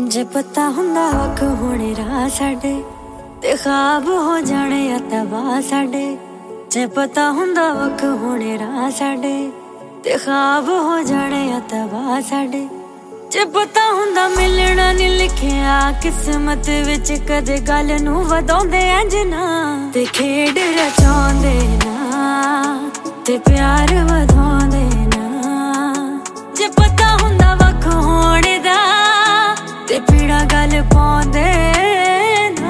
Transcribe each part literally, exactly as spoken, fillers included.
जे पता हुंदा वख होने राह साडे ते ख्वाब हो जाने तबाह साडे। जे पता हुंदा वख होने राह साडे ते ख्वाब हो जाने तबाह साडे। जे पता हुंदा मिलना नहीं लिखिया किस्मत विच कदे गल नूं वधाउंदे इंज ना ते खेड रचाउंदे ना ते प्यार वधाउंदे ना। जे पता हुंदा वख होने दा ते पीड़ा गल पाउंदे ना।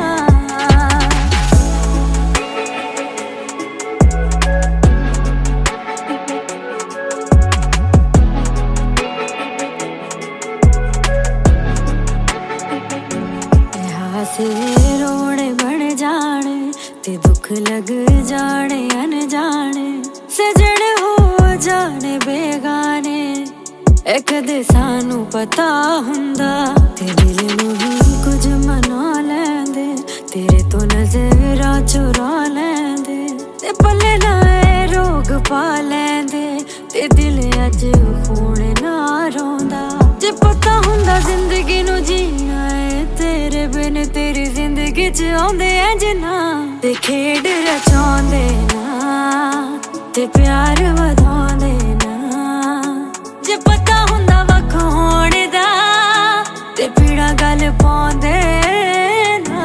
हासे रोने बन जाने ते दुख लग जाने अनजाने सजन हो जाने बेगाने। एक दे सानू पता हुंदा ते दिल नू ही कुछ मना लैंदे तेरे तो नजरा चुरा लैंदे ते पल्ले ना रोग पा लैंदे ते दिल अज खून ना रोंदा। जे पता हुंदा जिंदगी नू जीना है तेरे बिन तेरी जिंदगी च आउंदे इंज ना ते खेड रचाउंदे ना ते प्यार वधाउंदे ना। जे पता हुंदा वख होने दा ते पीड़ा गल पाउंदे ना।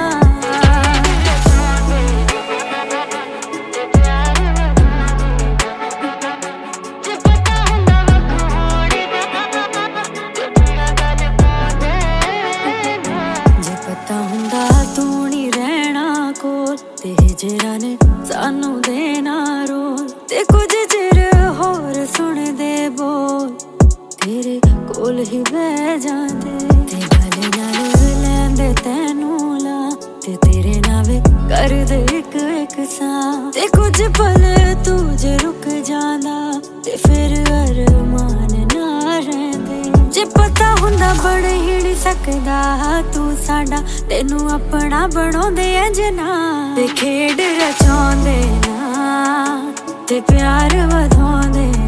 जे पता हुंदा वख होने दा ते पीड़ा गल पाउंदे ना। जे पता हुंदा तू नहीं रहना कोल ते हिजरा ने सानू देना रोल ते कुछ चिर होर सुन दे बोल तेरे कोल ही बह जांदे ते गल नाल लैंदे तैनू ला ते तेरे नावे कर दे इक इक सा ते कुछ पल तू जे रुक जांदा ते फिर अरमान ना रहिंदे। जे पता हुंदा बण ही नहीं सकदा तू साडा तेनू अपना बनाउंदे इंज ना ते खेड रचाउंदे ना ते प्यार वधाउंदे